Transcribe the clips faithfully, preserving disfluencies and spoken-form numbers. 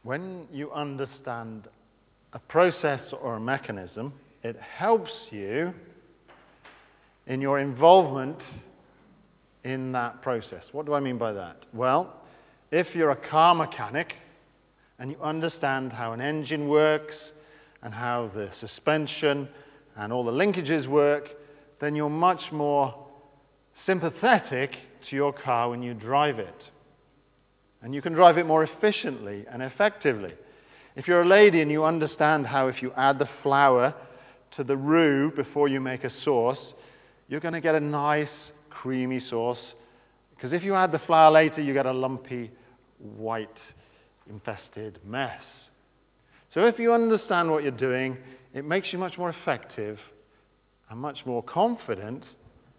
when you understand a process or a mechanism, it helps you in your involvement in that process. What do I mean by that? Well, if you're a car mechanic and you understand how an engine works and how the suspension and all the linkages work, then you're much more sympathetic to your car when you drive it. And you can drive it more efficiently and effectively. If you're a lady and you understand how if you add the flour to the roux before you make a sauce, you're going to get a nice, creamy sauce. Because if you add the flour later, you get a lumpy, white, infested mess. So if you understand what you're doing, it makes you much more effective and much more confident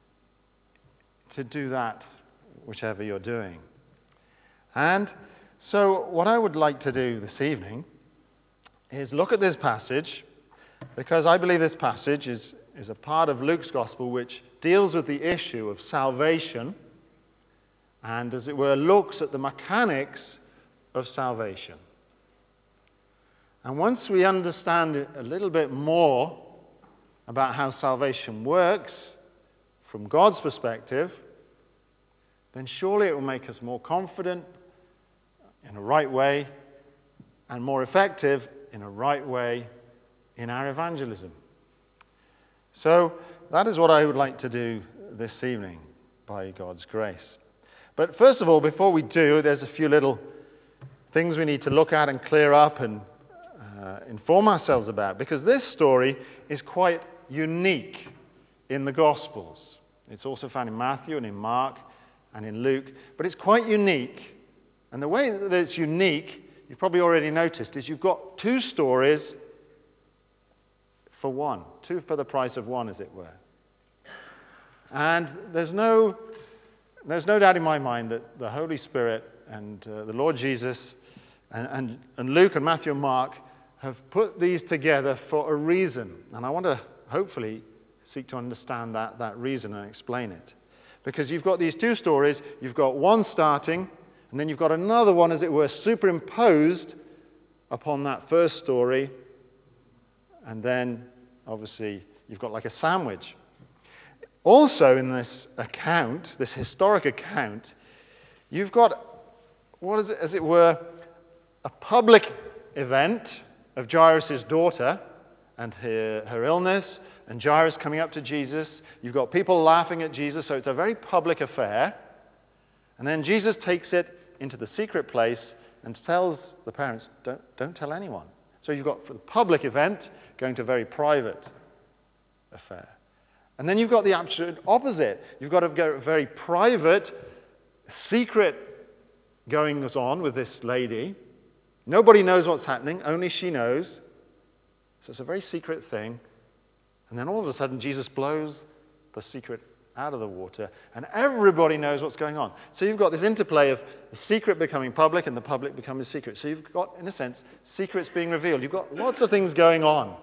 to do that, whichever you're doing. And so what I would like to do this evening is look at this passage, because I believe this passage is, is a part of Luke's gospel which deals with the issue of salvation and, as it were, looks at the mechanics of salvation. And once we understand a little bit more about how salvation works from God's perspective, then surely it will make us more confident in a right way and more effective in a right way in our evangelism. So that is what I would like to do this evening by God's grace. But first of all, before we do, there's a few little things we need to look at and clear up and uh, inform ourselves about, because this story is quite unique in the Gospels. It's also found in Matthew and in Mark and in Luke, but it's quite unique. And the way that it's unique, you've probably already noticed, is you've got two stories for one, two for the price of one, as it were. And there's no, there's no doubt in my mind that the Holy Spirit and uh, the Lord Jesus and, and, and Luke and Matthew and Mark have put these together for a reason. And I want to hopefully seek to understand that, that reason and explain it. Because you've got these two stories, you've got one starting, and then you've got another one, as it were, superimposed upon that first story. And then, obviously, you've got like a sandwich. Also in this account, this historic account, you've got, what is it, as it were, a public event of Jairus' daughter and her, her illness, and Jairus coming up to Jesus. You've got people laughing at Jesus, so it's a very public affair. And then Jesus takes it into the secret place and tells the parents, don't, don't tell anyone. So you've got for the public event going to a very private affair. And then you've got the absolute opposite. You've got a very private, secret goings on with this lady. Nobody knows what's happening, only she knows. So it's a very secret thing. And then all of a sudden, Jesus blows the secret out of the water, and everybody knows what's going on. So you've got this interplay of the secret becoming public and the public becoming secret. So you've got, in a sense, secrets being revealed. You've got lots of things going on.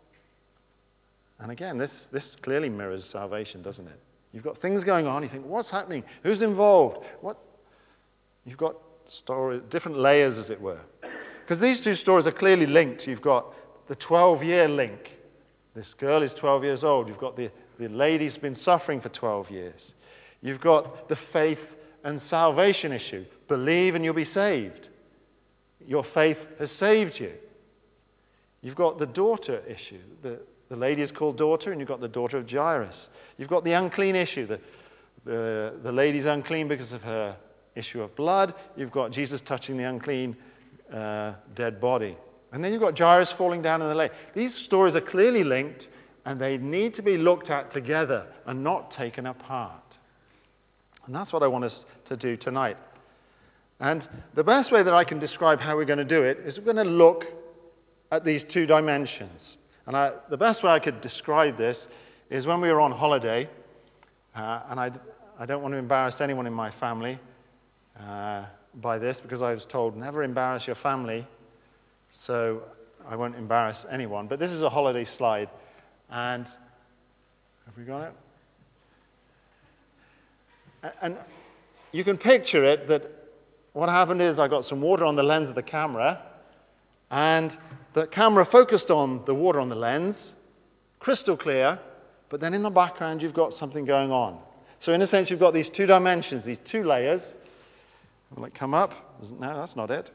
And again, this, this clearly mirrors salvation, doesn't it? You've got things going on. You think, what's happening? Who's involved? What? You've got story, different layers, as it were. Because these two stories are clearly linked. You've got the twelve-year link. This girl is twelve years old. You've got the, the lady's been suffering for twelve years. You've got the faith and salvation issue. Believe and you'll be saved. Your faith has saved you. You've got the daughter issue. The, the lady is called daughter, and you've got the daughter of Jairus. You've got the unclean issue. The, the, the lady's unclean because of her issue of blood. You've got Jesus touching the unclean uh, dead body. And then you've got Jairus falling down in the lake. These stories are clearly linked, and they need to be looked at together and not taken apart. And that's what I want us to do tonight. And the best way that I can describe how we're going to do it is we're going to look at these two dimensions. And I, the best way I could describe this is when we were on holiday, uh, and I, I don't want to embarrass anyone in my family uh, by this, because I was told, never embarrass your family. So I won't embarrass anyone. But this is a holiday slide. And have we got it? And you can picture it that what happened is I got some water on the lens of the camera, And the camera focused on the water on the lens, crystal clear, but then in the background you've got something going on. So in a sense you've got these two dimensions, these two layers. Will it come up? No, that's not it.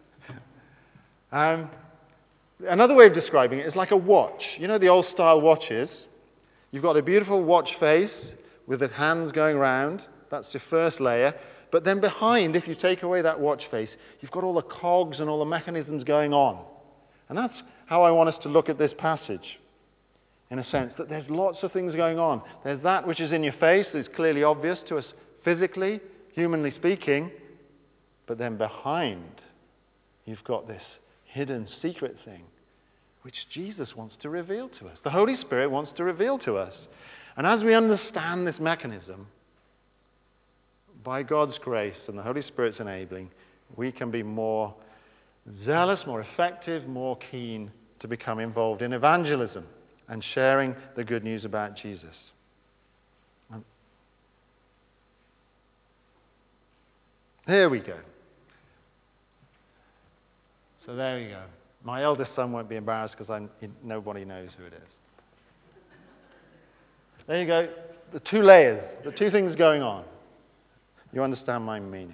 um, another way of describing it is like a watch. You know the old style watches? You've got a beautiful watch face with the hands going round. That's your first layer. But then behind, if you take away that watch face, you've got all the cogs and all the mechanisms going on. And that's how I want us to look at this passage, in a sense, that there's lots of things going on. There's that which is in your face, that's clearly obvious to us physically, humanly speaking, but then behind, you've got this hidden secret thing, which Jesus wants to reveal to us. The Holy Spirit wants to reveal to us. And as we understand this mechanism, by God's grace and the Holy Spirit's enabling, we can be more zealous, more effective, more keen to become involved in evangelism and sharing the good news about Jesus. And here we go. So there we go. My eldest son won't be embarrassed because I, nobody knows who it is. There you go. The two layers, the two things going on. You understand my meaning.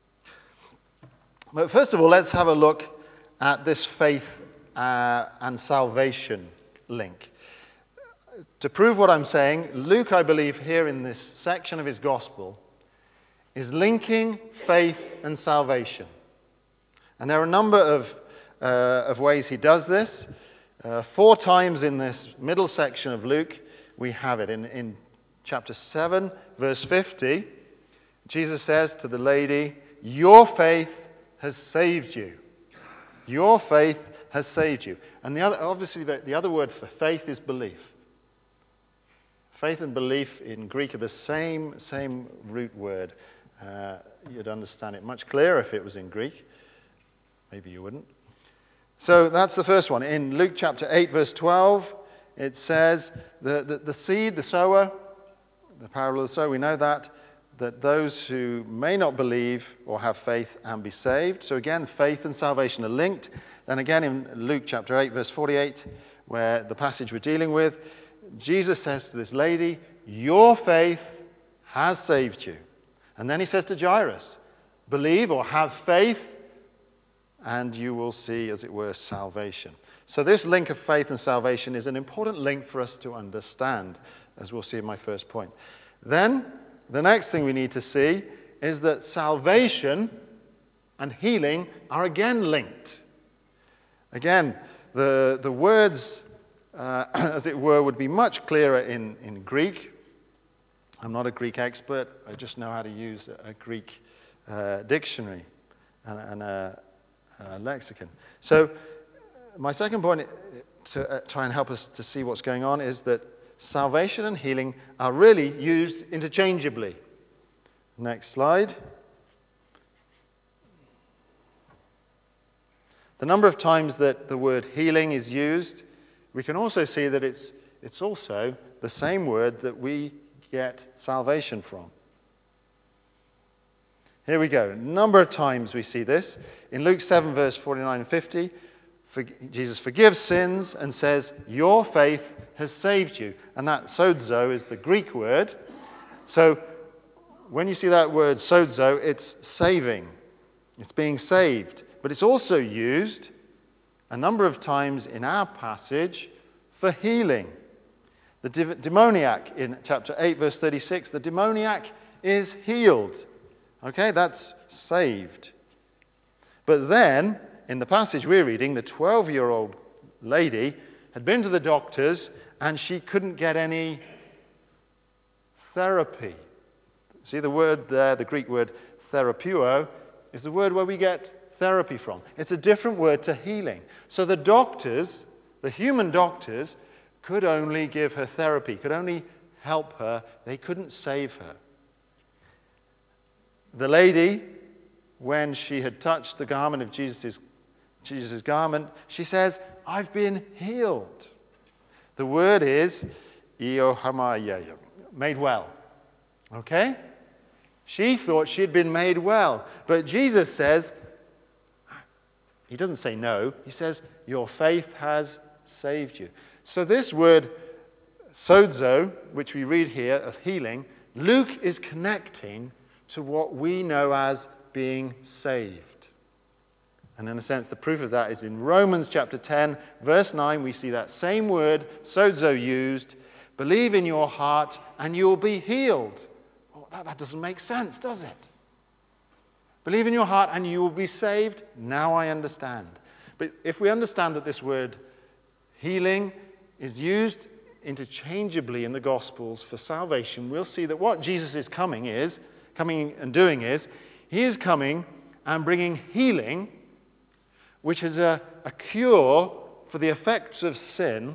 But first of all, let's have a look at this faith uh, and salvation link. To prove what I'm saying, Luke, I believe, here in this section of his gospel, is linking faith and salvation. And there are a number of, uh, of ways he does this. Uh, four times in this middle section of Luke, we have it. In, in chapter seven, verse fifty, Jesus says to the lady, "Your faith has saved you." Your faith has saved you. And the other, obviously, the, the other word for faith is belief. Faith and belief in Greek are the same, same root word. Uh, you'd understand it much clearer if it was in Greek. Maybe you wouldn't. So that's the first one. In Luke chapter eight, verse twelve, it says, the, the, the seed, the sower, the parable of the sower, we know that, that those who may not believe or have faith and be saved. So again, faith and salvation are linked. Then again in Luke chapter eight, verse forty-eight, where the passage we're dealing with, Jesus says to this lady, "Your faith has saved you." And then he says to Jairus, "Believe or have faith, and you will see, as it were, salvation." So this link of faith and salvation is an important link for us to understand, as we'll see in my first point. Then, the next thing we need to see is that salvation and healing are again linked. Again, the, the words, uh, as it were, would be much clearer in, in Greek. I'm not a Greek expert. I just know how to use a, a Greek uh, dictionary and, and a, a lexicon. So my second point to uh, try and help us to see what's going on is that salvation and healing are really used interchangeably. Next slide. The number of times that the word healing is used, we can also see that it's, it's also the same word that we get salvation from. Here we go. A number of times we see this. In Luke seven, verse forty-nine and fifty, for, Jesus forgives sins and says, "Your faith has saved you." And that sozo is the Greek word. So when you see that word sozo, it's saving. It's being saved. But it's also used a number of times in our passage for healing. The de- demoniac in chapter eight, verse thirty-six, the demoniac is healed. Okay, that's saved. But then, in the passage we're reading, the twelve-year-old lady had been to the doctors and she couldn't get any therapy. See the word there, the Greek word therapeuo, is the word where we get therapy from. It's a different word to healing. So the doctors, the human doctors, could only give her therapy, could only help her. They couldn't save her. The lady, when she had touched the garment of Jesus' Jesus' garment, she says, "I've been healed." The word is iohamayeyo, made well. Okay? She thought she'd been made well. But Jesus says, He doesn't say no. He says, your faith has saved you. So this word, sozo, which we read here of healing, Luke is connecting to what we know as being saved. And in a sense, the proof of that is in Romans chapter ten, verse nine, we see that same word, sozo, used. Believe in your heart and you'll be healed. Oh, that, that doesn't make sense, does it? Believe in your heart and you will be saved. Now I understand. But if we understand that this word healing is used interchangeably in the Gospels for salvation, we'll see that what Jesus is coming is, coming and doing is, he is coming and bringing healing, which is a, a cure for the effects of sin.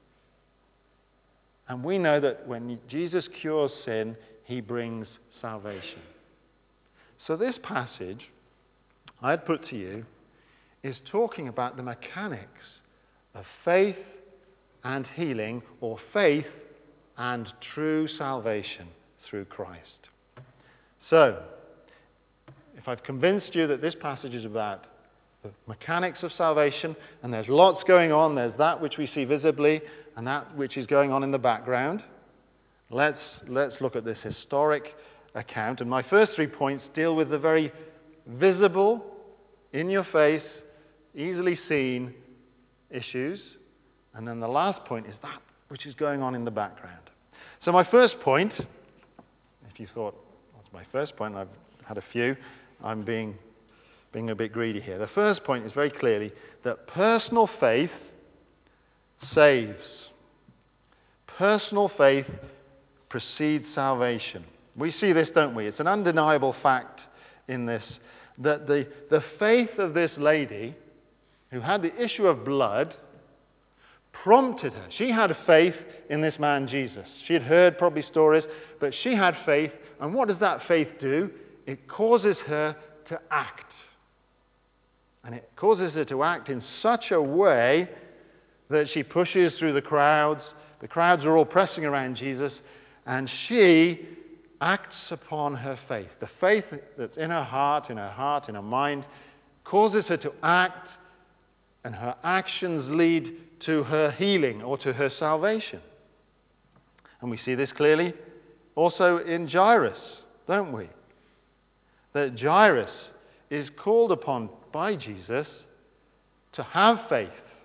And we know that when Jesus cures sin, he brings salvation. So this passage, I'd put to you, is talking about the mechanics of faith and healing, or faith and true salvation through Christ. So, if I've convinced you that this passage is about the mechanics of salvation, and there's lots going on, there's that which we see visibly, and that which is going on in the background, let's, let's look at this historic account. And my first three points deal with the very visible, in your face, easily seen issues. And then the last point is that which is going on in the background. So my first point, if you thought, what's my first point? I've had a few. I'm being, being a bit greedy here. The first point is very clearly that personal faith saves. Personal faith precedes salvation. We see this, don't we? It's an undeniable fact in this, that the, the faith of this lady who had the issue of blood prompted her. She had faith in this man Jesus. She had heard probably stories, but she had faith. And what does that faith do? It causes her to act. And it causes her to act in such a way that she pushes through the crowds. The crowds are all pressing around Jesus, and she acts upon her faith. The faith that's in her heart, in her heart, in her mind, causes her to act, and her actions lead to her healing or to her salvation. And we see this clearly also in Jairus, don't we? That Jairus is called upon by Jesus to have faith.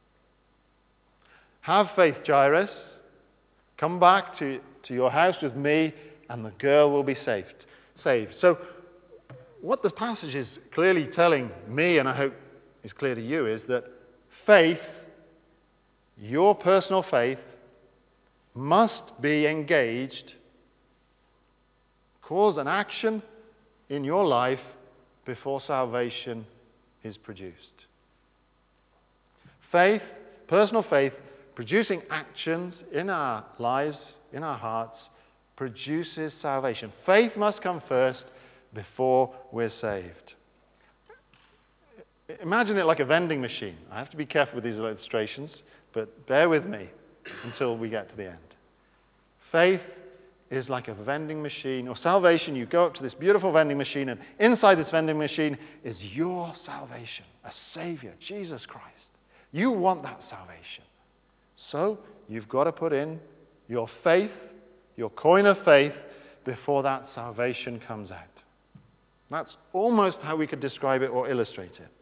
Have faith, Jairus. Come back to, to your house with me, and the girl will be saved. Saved. So what the passage is clearly telling me, and I hope is clear to you, is that faith, your personal faith, must be engaged, cause an action in your life before salvation is produced. Faith, personal faith, producing actions in our lives, in our hearts, produces salvation. Faith must come first before we're saved. Imagine it like a vending machine. I have to be careful with these illustrations, but bear with me until we get to the end. Faith is like a vending machine, or salvation. You go up to this beautiful vending machine, and inside this vending machine is your salvation, a Savior, Jesus Christ. You want that salvation. So you've got to put in your faith, your coin of faith, before that salvation comes out. That's almost how we could describe it or illustrate it.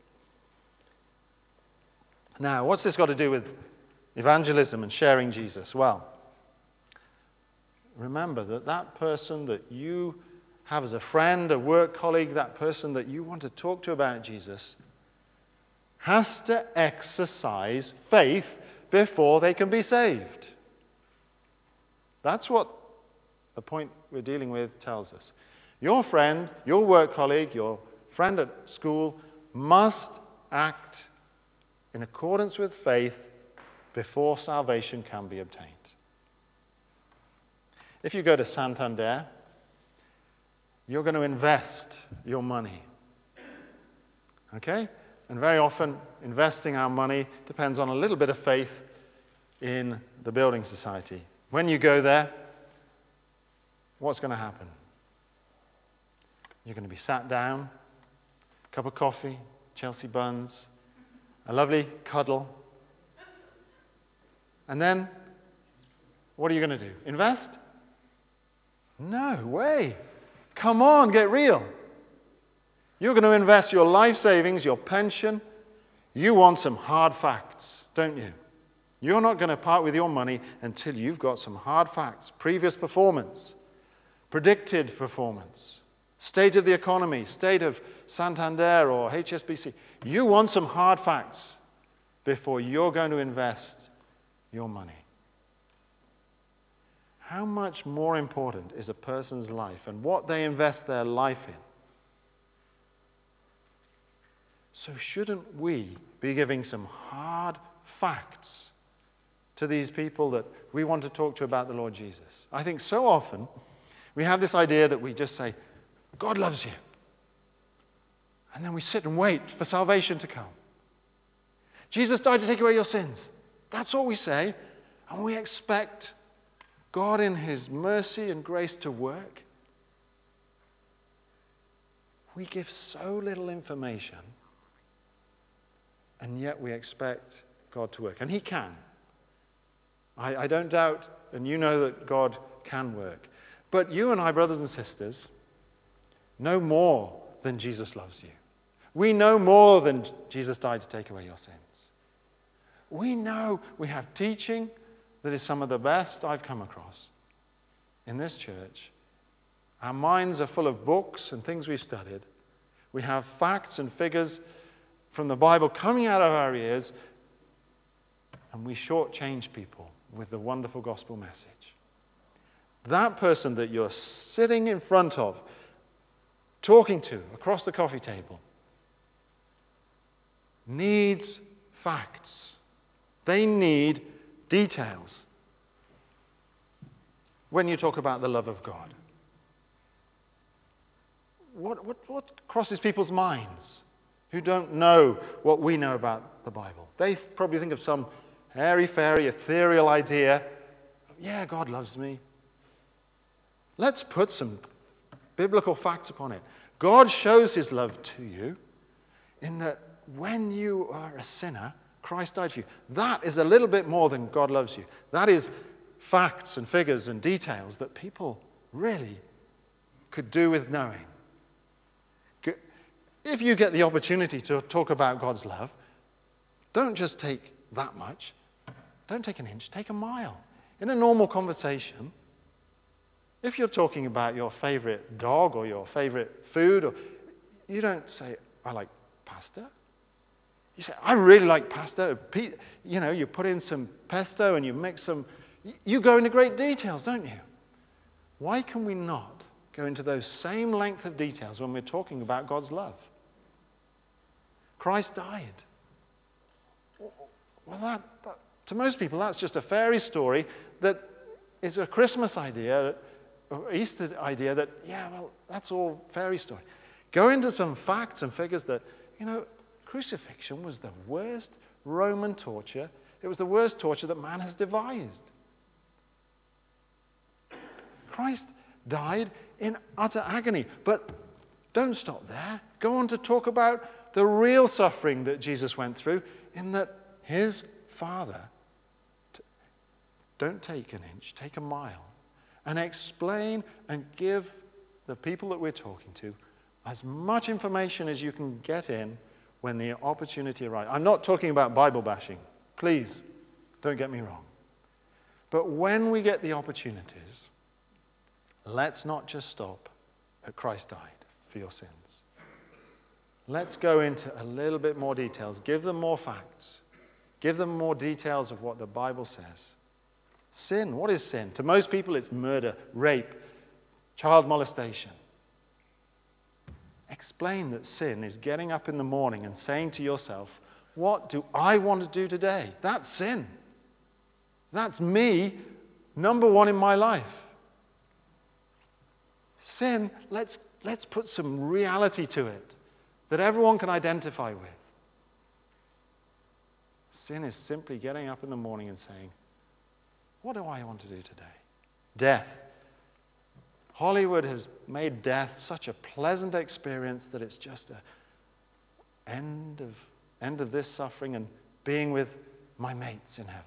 Now, what's this got to do with evangelism and sharing Jesus? Well, remember that that person that you have as a friend, a work colleague, that person that you want to talk to about Jesus, has to exercise faith before they can be saved. That's what the point we're dealing with tells us. Your friend, your work colleague, your friend at school must act in accordance with faith before salvation can be obtained. If you go to Santander, you're going to invest your money. Okay? And very often, investing our money depends on a little bit of faith in the building society. When you go there, what's going to happen? You're going to be sat down, cup of coffee, Chelsea buns, a lovely cuddle. And then, what are you going to do? Invest? No way. Come on, get real. You're going to invest your life savings, your pension. You want some hard facts, don't you? You're not going to part with your money until you've got some hard facts. Previous performance, predicted performance, state of the economy, state of Santander or H S B C. You want some hard facts before you're going to invest your money. How much more important is a person's life and what they invest their life in? So shouldn't we be giving some hard facts to these people that we want to talk to about the Lord Jesus? I think so often we have this idea that we just say, God loves you. And then we sit and wait for salvation to come. Jesus died to take away your sins. That's all we say. And we expect God in his mercy and grace to work. We give so little information, and yet we expect God to work. And he can. I, I don't doubt, and you know that God can work. But you and I, brothers and sisters, know more than Jesus loves you. We know more than Jesus died to take away your sins. We know we have teaching that is some of the best I've come across in this church. Our minds are full of books and things we've studied. We have facts and figures from the Bible coming out of our ears, and we shortchange people with the wonderful gospel message. That person that you're sitting in front of, talking to across the coffee table, needs facts. They need details when you talk about the love of God. What, what, what crosses people's minds who don't know what we know about the Bible? They probably think of some airy-fairy, ethereal idea. Yeah, God loves me. Let's put some biblical facts upon it. God shows his love to you in that when you are a sinner, Christ died for you. That is a little bit more than God loves you. That is facts and figures and details that people really could do with knowing. If you get the opportunity to talk about God's love, don't just take that much. Don't take an inch, take a mile. In a normal conversation, if you're talking about your favorite dog or your favorite food, or, you don't say, I like pasta. You say, I really like pasta. You know, you put in some pesto and you mix some. You go into great details, don't you? Why can we not go into those same length of details when we're talking about God's love? Christ died. Well, that, that, to most people, that's just a fairy story that is a Christmas idea, or Easter idea that, yeah, well, that's all fairy story. Go into some facts and figures that, you know, crucifixion was the worst Roman torture. It was the worst torture that man has devised. Christ died in utter agony. But don't stop there. Go on to talk about the real suffering that Jesus went through, in that his Father, don't take an inch, take a mile, and explain and give the people that we're talking to as much information as you can get in when the opportunity arises. I'm not talking about Bible bashing. Please, don't get me wrong. But when we get the opportunities, let's not just stop at Christ died for your sins. Let's go into a little bit more details. Give them more facts. Give them more details of what the Bible says. Sin, what is sin? To most people, it's murder, rape, child molestation. Explain that sin is getting up in the morning and saying to yourself, what do I want to do today? That's sin. That's me, number one in my life. Sin, let's, let's put some reality to it that everyone can identify with. Sin is simply getting up in the morning and saying, what do I want to do today? Death. Hollywood has made death such a pleasant experience that it's just a, end of, end of this suffering and being with my mates in heaven.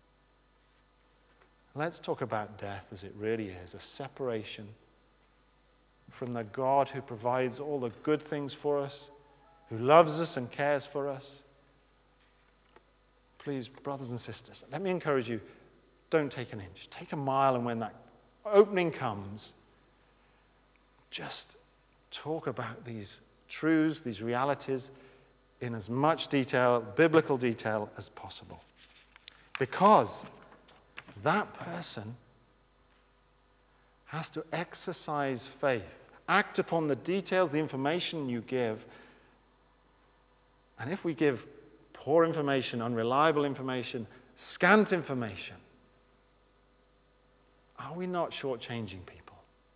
Let's talk about death as it really is, a separation from the God who provides all the good things for us, who loves us and cares for us. Please, brothers and sisters, let me encourage you, don't take an inch. Take a mile, and when that opening comes, just talk about these truths, these realities, in as much detail, biblical detail, as possible. Because that person has to exercise faith, act upon the details, the information you give. And if we give poor information, unreliable information, scant information, are we not shortchanging people?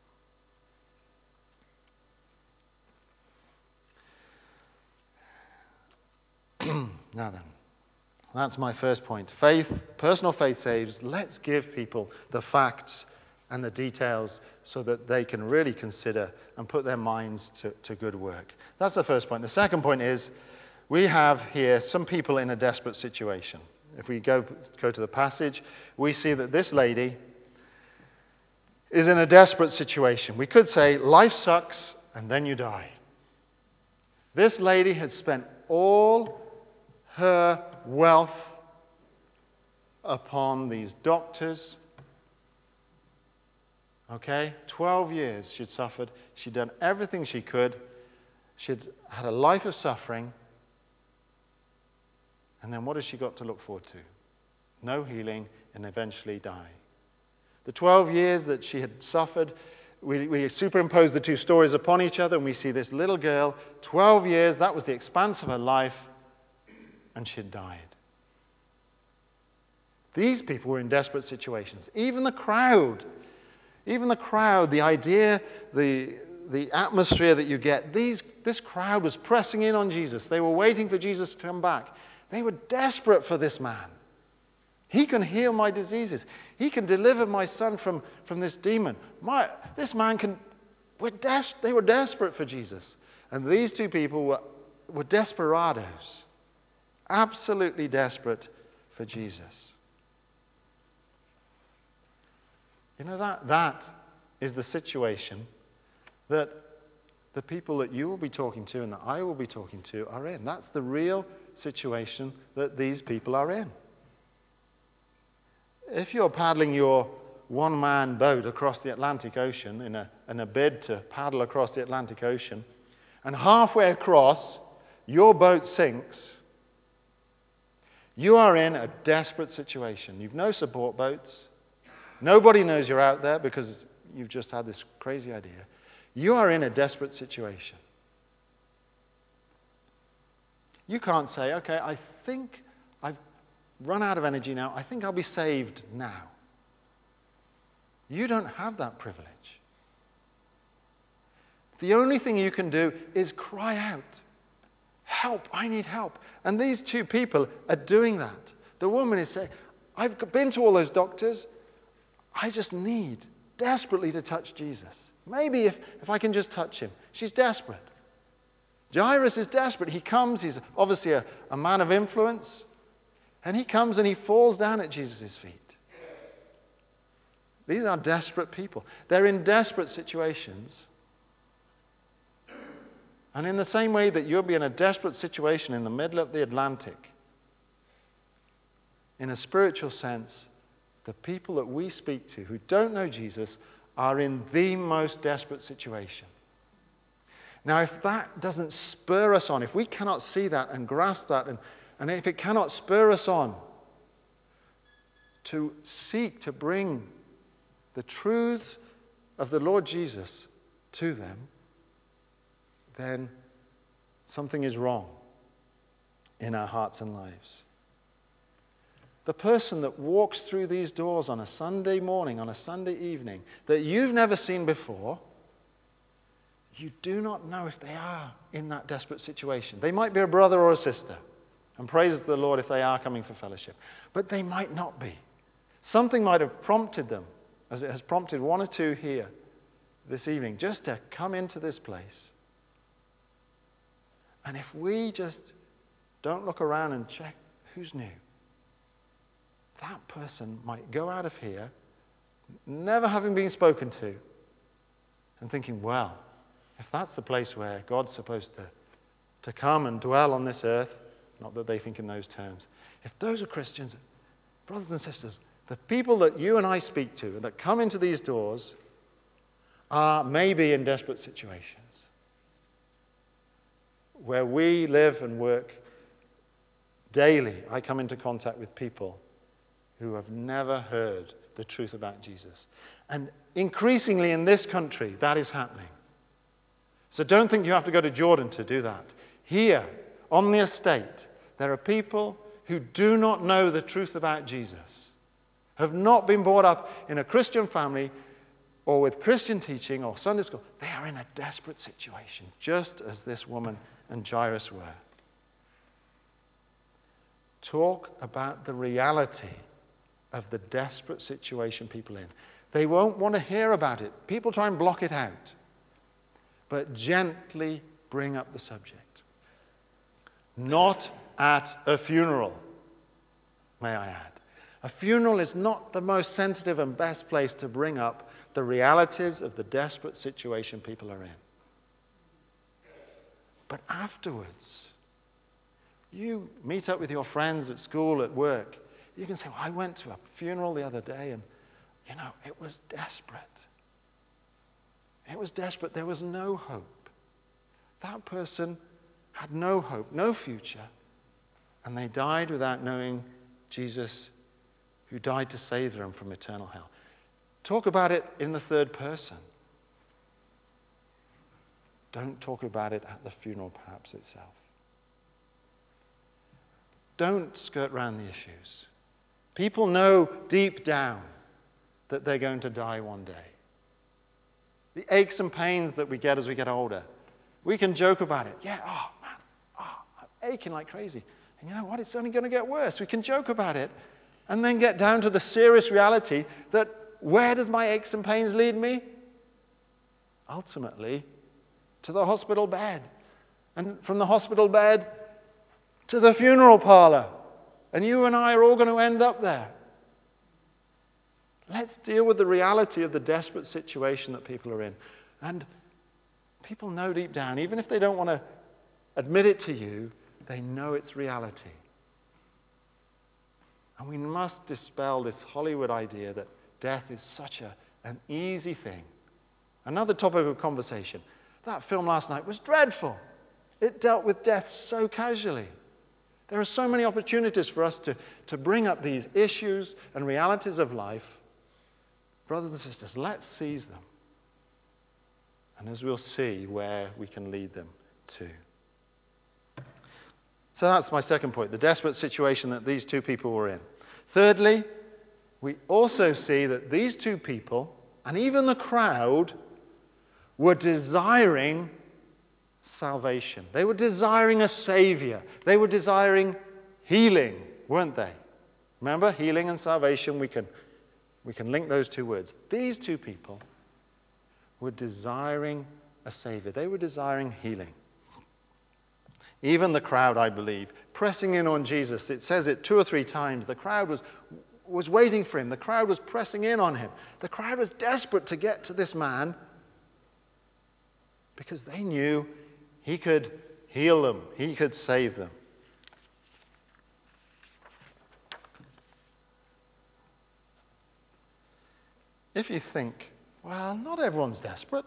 Now then, that's my first point. Faith, personal faith saves. Let's give people the facts and the details so that they can really consider and put their minds to, to good work. That's the first point. The second point is we have here some people in a desperate situation. If we go, go to the passage, we see that this lady is in a desperate situation. We could say life sucks and then you die. This lady had spent all her wealth upon these doctors. Okay, twelve years she'd suffered. She'd done everything she could. She'd had a life of suffering. And then what has she got to look forward to? No healing, and eventually die. The twelve years that she had suffered, we, we superimpose the two stories upon each other, and we see this little girl, twelve years, that was the expanse of her life, and she had died. These people were in desperate situations. Even the crowd, even the crowd, the idea, the, the atmosphere that you get, these, this crowd was pressing in on Jesus. They were waiting for Jesus to come back. They were desperate for this man. He can heal my diseases. He can deliver my son from, from this demon. My, this man can... We're des- they were desperate for Jesus. And these two people were, were desperados. Absolutely desperate for Jesus. You know, that, that is the situation that the people that you will be talking to and that I will be talking to are in. That's the real situation that these people are in. If you're paddling your one-man boat across the Atlantic Ocean in a, in a bid to paddle across the Atlantic Ocean, and halfway across, your boat sinks, you are in a desperate situation. You've no support boats. Nobody knows you're out there because you've just had this crazy idea. You are in a desperate situation. You can't say, okay, I think I've run out of energy now. I think I'll be saved now. You don't have that privilege. The only thing you can do is cry out, help, I need help. And these two people are doing that. The woman is saying, I've been to all those doctors. I just need desperately to touch Jesus. Maybe if, if I can just touch him. She's desperate. Jairus is desperate. He comes, he's obviously a, a man of influence, and he comes and he falls down at Jesus' feet. These are desperate people. They're in desperate situations. And in the same way that you'll be in a desperate situation in the middle of the Atlantic, in a spiritual sense, the people that we speak to who don't know Jesus are in the most desperate situation. Now, if that doesn't spur us on, if we cannot see that and grasp that, and, and if it cannot spur us on to seek to bring the truths of the Lord Jesus to them, then something is wrong in our hearts and lives. The person that walks through these doors on a Sunday morning, on a Sunday evening, that you've never seen before, you do not know if they are in that desperate situation. They might be a brother or a sister, and praise the Lord if they are coming for fellowship. But they might not be. Something might have prompted them, as it has prompted one or two here this evening, just to come into this place. And if we just don't look around and check who's new, that person might go out of here never having been spoken to and thinking, well, if that's the place where God's supposed to, to come and dwell on this earth, not that they think in those terms, if those are Christians, brothers and sisters, the people that you and I speak to that come into these doors are maybe in desperate situations where we live and work daily. I come into contact with people who have never heard the truth about Jesus. And increasingly in this country, that is happening. So don't think you have to go to Jordan to do that. Here, on the estate, there are people who do not know the truth about Jesus, have not been brought up in a Christian family or with Christian teaching or Sunday school. They are in a desperate situation, just as this woman and Jairus were. Talk about the reality of the desperate situation people are in. They won't want to hear about it. People try and block it out. But gently bring up the subject. Not at a funeral, may I add. A funeral is not the most sensitive and best place to bring up the realities of the desperate situation people are in. But afterwards, you meet up with your friends at school, at work. You can say, well, I went to a funeral the other day and, you know, it was desperate. It was desperate. There was no hope. That person had no hope, no future, and they died without knowing Jesus, who died to save them from eternal hell. Talk about it in the third person. Don't talk about it at the funeral, perhaps, itself. Don't skirt around the issues. People know deep down that they're going to die one day. The aches and pains that we get as we get older, we can joke about it. Yeah, oh, man, oh, I'm aching like crazy. And you know what? It's only going to get worse. We can joke about it and then get down to the serious reality that where does my aches and pains lead me? Ultimately, to the hospital bed. And from the hospital bed to the funeral parlor. And you and I are all going to end up there. Let's deal with the reality of the desperate situation that people are in. And people know deep down, even if they don't want to admit it to you, they know it's reality. And we must dispel this Hollywood idea that death is such a, an easy thing. Another topic of conversation. That film last night was dreadful. It dealt with death so casually. There are so many opportunities for us to, to bring up these issues and realities of life. Brothers and sisters, let's seize them. And as we'll see, where we can lead them to. So that's my second point, the desperate situation that these two people were in. Thirdly, we also see that these two people, and even the crowd, were desiring salvation. They were desiring a savior. They were desiring healing, weren't they? Remember, healing and salvation, we can, we can link those two words. These two people were desiring a savior. They were desiring healing. Even the crowd, I believe, pressing in on Jesus. It says it two or three times. The crowd was, was waiting for him. The crowd was pressing in on him. The crowd was desperate to get to this man because they knew he could heal them. He could save them. If you think, well, not everyone's desperate.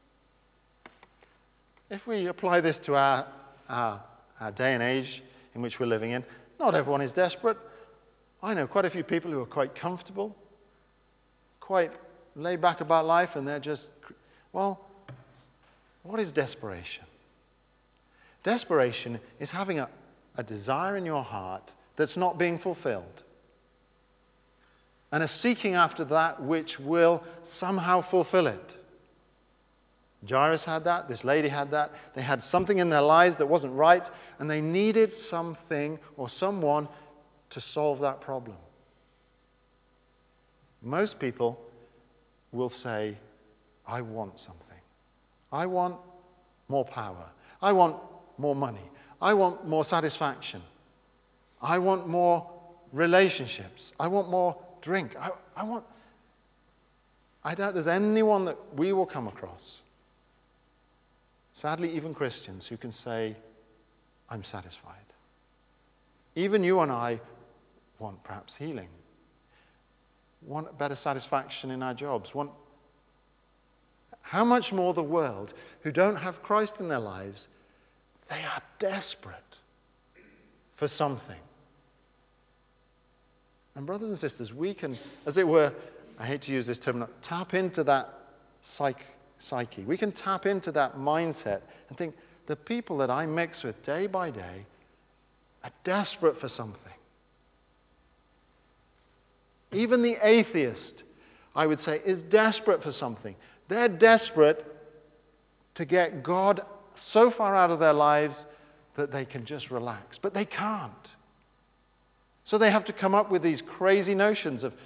If we apply this to our, our, our day and age in which we're living in, not everyone is desperate. I know quite a few people who are quite comfortable, quite laid back about life, and they're just, well, what is desperation? Desperation is having a, a desire in your heart that's not being fulfilled, and a seeking after that which will somehow fulfill it. Jairus had that, this lady had that. They had something in their lives that wasn't right, and they needed something or someone to solve that problem. Most people will say, I want something. I want more power. I want more money. I want more satisfaction. I want more relationships. I want more drink. I, I want... I doubt there's anyone that we will come across, sadly even Christians, who can say, I'm satisfied. Even you and I want perhaps healing, want better satisfaction in our jobs, want... How much more the world, who don't have Christ in their lives, they are desperate for something. And brothers and sisters, we can, as it were, I hate to use this term, tap into that psych, psyche. We can tap into that mindset and think, the people that I mix with day by day are desperate for something. Even the atheist, I would say, is desperate for something. They're desperate to get God so far out of their lives that they can just relax. But they can't. So they have to come up with these crazy notions of,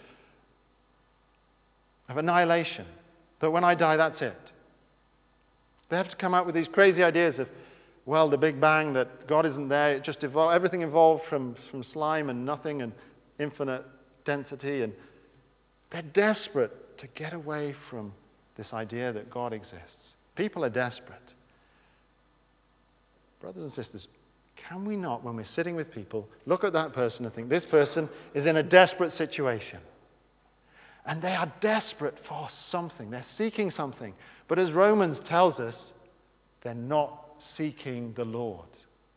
of annihilation, that when I die, that's it. They have to come up with these crazy ideas of, well, the Big Bang, that God isn't there, it just evolved, everything evolved from, from slime and nothing and infinite density. And they're desperate to get away from this idea that God exists. People are desperate. Brothers and sisters, can we not, when we're sitting with people, look at that person and think, this person is in a desperate situation. And they are desperate for something. They're seeking something. But as Romans tells us, they're not seeking the Lord.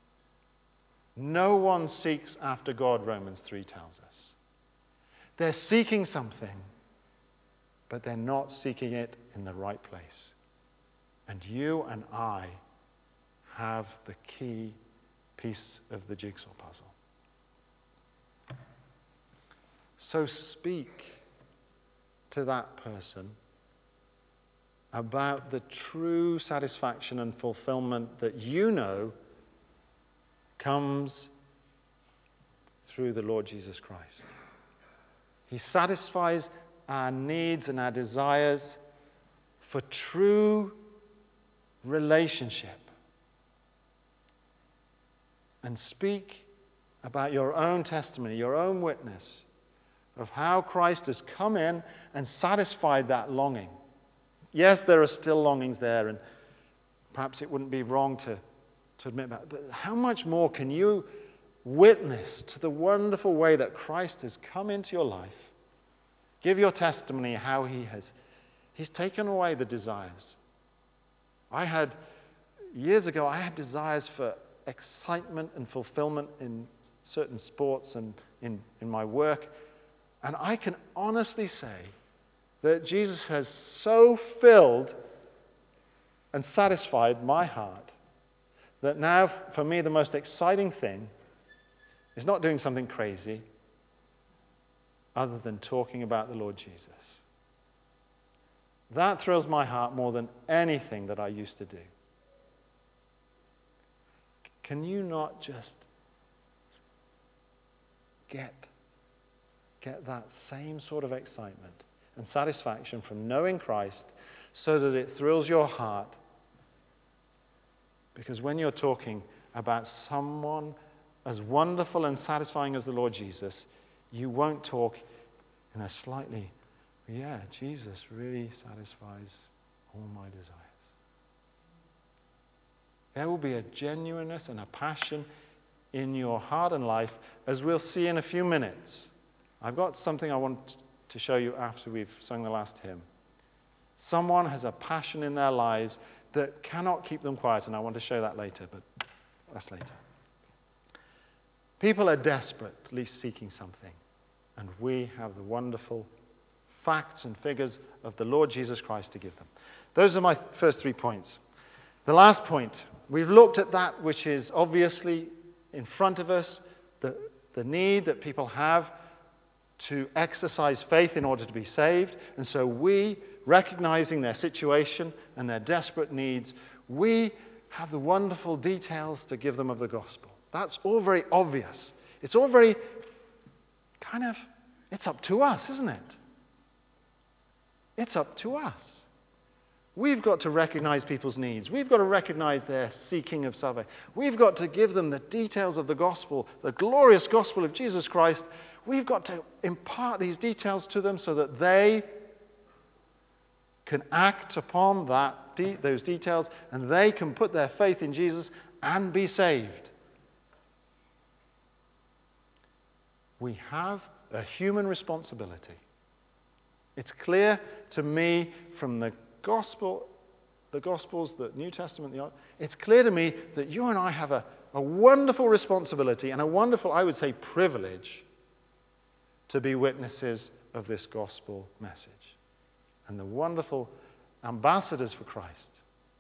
No one seeks after God, Romans three tells us. They're seeking something, but they're not seeking it in the right place. And you and I have the key piece of the jigsaw puzzle. So speak to that person about the true satisfaction and fulfillment that you know comes through the Lord Jesus Christ. He satisfies our needs and our desires for true relationship. And speak about your own testimony, your own witness of how Christ has come in and satisfied that longing. Yes, there are still longings there, and perhaps it wouldn't be wrong to, to admit that. But how much more can you witness to the wonderful way that Christ has come into your life? Give your testimony how he has he's taken away the desires. I had, years ago, I had desires for excitement and fulfillment in certain sports and in, in my work. And I can honestly say that Jesus has so filled and satisfied my heart that now, for me, the most exciting thing is not doing something crazy other than talking about the Lord Jesus. That thrills my heart more than anything that I used to do. Can you not just get, get that same sort of excitement and satisfaction from knowing Christ so that it thrills your heart? Because when you're talking about someone as wonderful and satisfying as the Lord Jesus, you won't talk in a slightly, yeah, Jesus really satisfies all my desires. There will be a genuineness and a passion in your heart and life, as we'll see in a few minutes. I've got something I want to show you after we've sung the last hymn. Someone has a passion in their lives that cannot keep them quiet, and I want to show that later, but that's later. People are desperately seeking something, and we have the wonderful facts and figures of the Lord Jesus Christ to give them. Those are my first three points. The last point, we've looked at that which is obviously in front of us, the, the need that people have to exercise faith in order to be saved. And so we, recognizing their situation and their desperate needs, we have the wonderful details to give them of the gospel. That's all very obvious. It's all very kind of, it's up to us, isn't it? It's up to us. We've got to recognize people's needs. We've got to recognize their seeking of salvation. We've got to give them the details of the gospel, the glorious gospel of Jesus Christ. We've got to impart these details to them so that they can act upon that, de- those details, and they can put their faith in Jesus and be saved. We have a human responsibility. It's clear to me from the Gospel, the Gospels, the New Testament, the Old, it's clear to me that you and I have a, a wonderful responsibility and a wonderful, I would say, privilege to be witnesses of this gospel message and the wonderful ambassadors for Christ.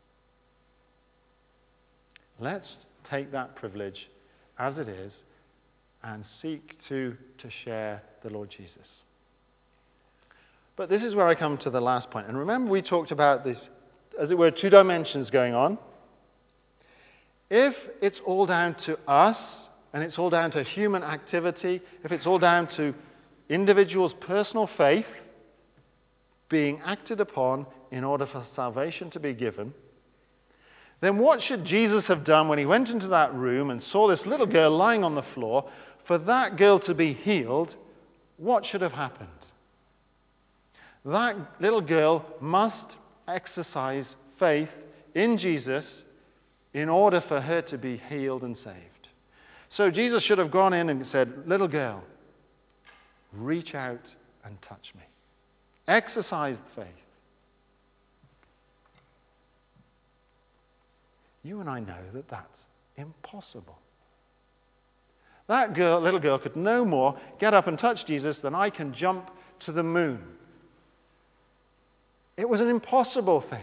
Let's take that privilege as it is and seek to, to share the Lord Jesus. But this is where I come to the last point. And remember, we talked about this, as it were, two dimensions going on. If it's all down to us, and it's all down to human activity, if it's all down to individuals' personal faith being acted upon in order for salvation to be given, then what should Jesus have done when he went into that room and saw this little girl lying on the floor? For that girl to be healed, what should have happened? That little girl must exercise faith in Jesus in order for her to be healed and saved. So Jesus should have gone in and said, little girl, reach out and touch me. Exercise faith. You and I know that that's impossible. That girl, little girl could no more get up and touch Jesus than I can jump to the moon. It was an impossible thing.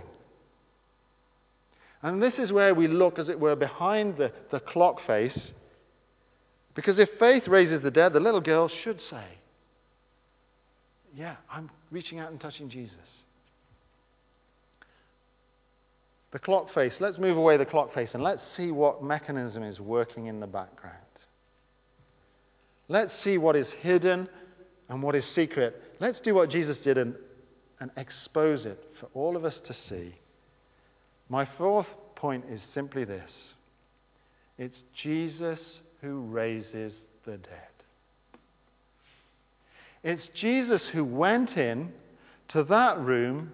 And this is where we look, as it were, behind the, the clock face. Because if faith raises the dead, the little girl should say, yeah, I'm reaching out and touching Jesus. The clock face, let's move away the clock face and let's see what mechanism is working in the background. Let's see what is hidden and what is secret. Let's do what Jesus did and, and expose it for all of us to see. My fourth point is simply this. It's Jesus who raises the dead. It's Jesus who went in to that room,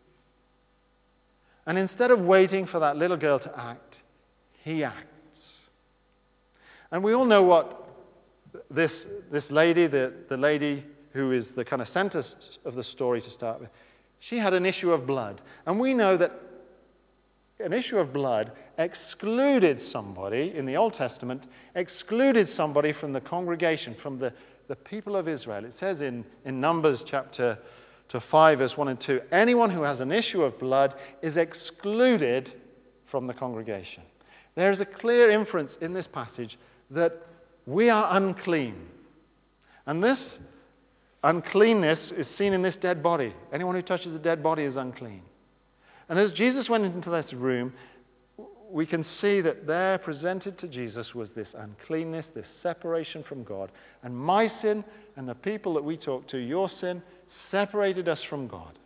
and instead of waiting for that little girl to act, he acts. And we all know what this, this lady, the, the lady who is the kind of center of the story to start with, she had an issue of blood. And we know that an issue of blood excluded somebody, in the Old Testament, excluded somebody from the congregation, from the, the people of Israel. It says in, in Numbers chapter to five, verse one and two, anyone who has an issue of blood is excluded from the congregation. There is a clear inference in this passage that we are unclean. And this uncleanness is seen in this dead body. Anyone who touches a dead body is unclean. And as Jesus went into this room, we can see that there presented to Jesus was this uncleanness, this separation from God. And my sin and the people that we talk to, your sin, separated us from God.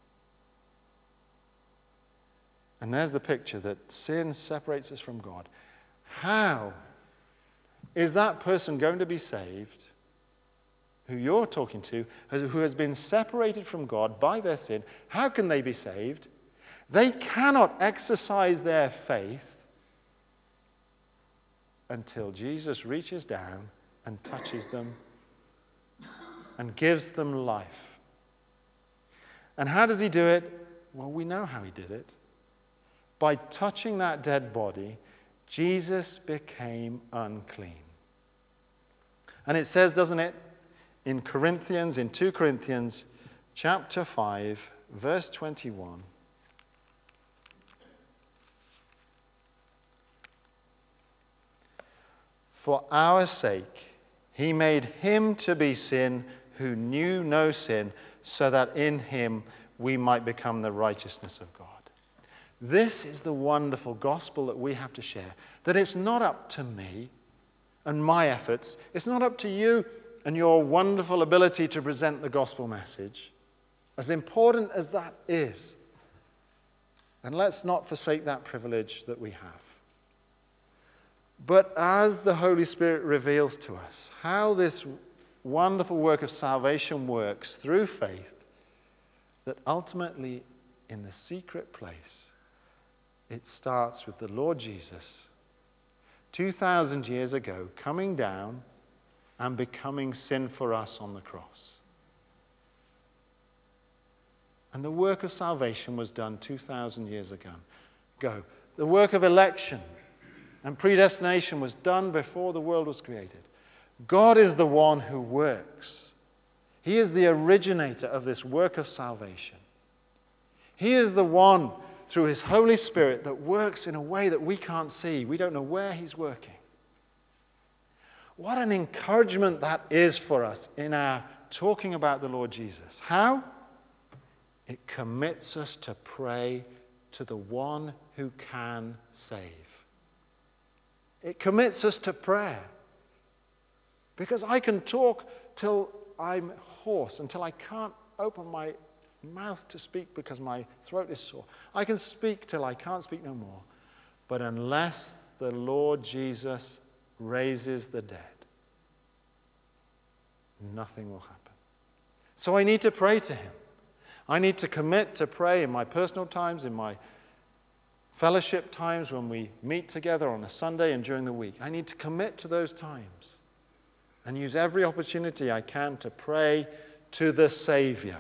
And there's the picture that sin separates us from God. How is that person going to be saved, who you're talking to, who has been separated from God by their sin? How can they be saved? They cannot exercise their faith until Jesus reaches down and touches them and gives them life. And how does he do it? Well, we know how he did it. By touching that dead body, Jesus became unclean. And it says, doesn't it, in Corinthians, in Second Corinthians chapter five, verse twenty-one, for our sake, he made him to be sin who knew no sin, so that in him we might become the righteousness of God. This is the wonderful gospel that we have to share, that it's not up to me and my efforts. It's not up to you and your wonderful ability to present the gospel message, as important as that is. And let's not forsake that privilege that we have. But as the Holy Spirit reveals to us how this wonderful work of salvation works through faith, that ultimately in the secret place, it starts with the Lord Jesus, two thousand years ago, coming down and becoming sin for us on the cross. And the work of salvation was done two thousand years ago. Go. The work of election and predestination was done before the world was created. God is the one who works. He is the originator of this work of salvation. He is the one, through his Holy Spirit, that works in a way that we can't see. We don't know where he's working. What an encouragement that is for us in our talking about the Lord Jesus. How? It commits us to pray to the one who can save. It commits us to prayer. Because I can talk till I'm hoarse, until I can't open my mouth to speak because my throat is sore. I can speak till I can't speak no more. But unless the Lord Jesus raises the dead, nothing will happen. So I need to pray to him. I need to commit to pray in my personal times, in my fellowship times, when we meet together on a Sunday and during the week. I need to commit to those times and use every opportunity I can to pray to the Savior.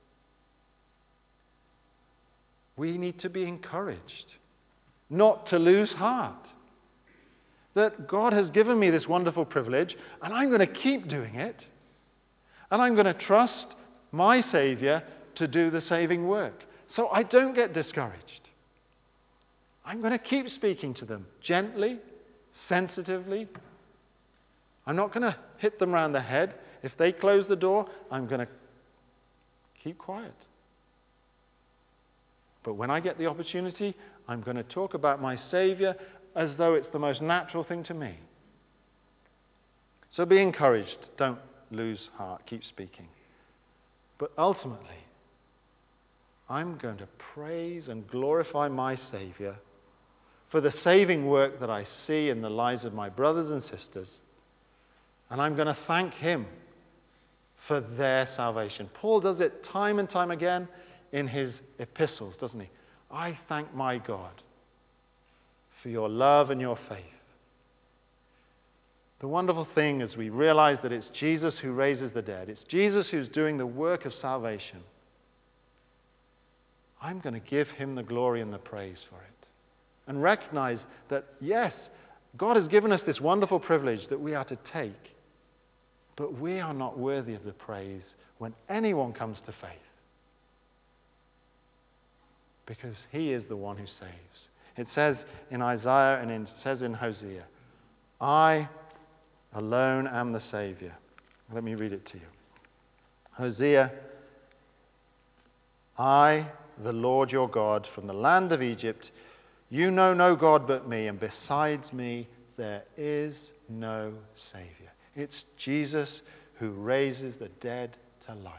We need to be encouraged, not to lose heart. That God has given me this wonderful privilege, and I'm going to keep doing it. And I'm going to trust my Savior to do the saving work. So I don't get discouraged. I'm going to keep speaking to them gently, sensitively. I'm not going to hit them round the head. If they close the door, I'm going to keep quiet. But when I get the opportunity, I'm going to talk about my Savior as though it's the most natural thing to me. So be encouraged. Don't lose heart. Keep speaking. But ultimately, I'm going to praise and glorify my Savior for the saving work that I see in the lives of my brothers and sisters. And I'm going to thank him for their salvation. Paul does it time and time again in his epistles, doesn't he? I thank my God for your love and your faith. The wonderful thing is we realize that it's Jesus who raises the dead. It's Jesus who's doing the work of salvation. I'm going to give him the glory and the praise for it. And recognize that, yes, God has given us this wonderful privilege that we are to take. But we are not worthy of the praise when anyone comes to faith. Because he is the one who saves. It says in Isaiah and it says in Hosea, I alone am the Savior. Let me read it to you. Hosea, I, the Lord your God, from the land of Egypt, you know no God but me, and besides me there is no Savior. It's Jesus who raises the dead to life.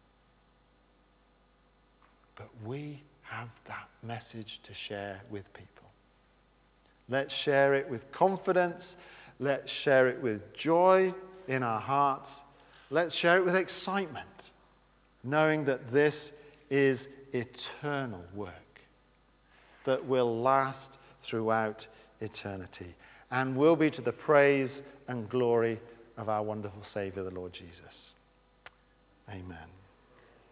But we have that message to share with people. Let's share it with confidence. Let's share it with joy in our hearts. Let's share it with excitement, knowing that this is eternal work that will last throughout eternity and will be to the praise and glory of our wonderful Savior, the Lord Jesus. Amen.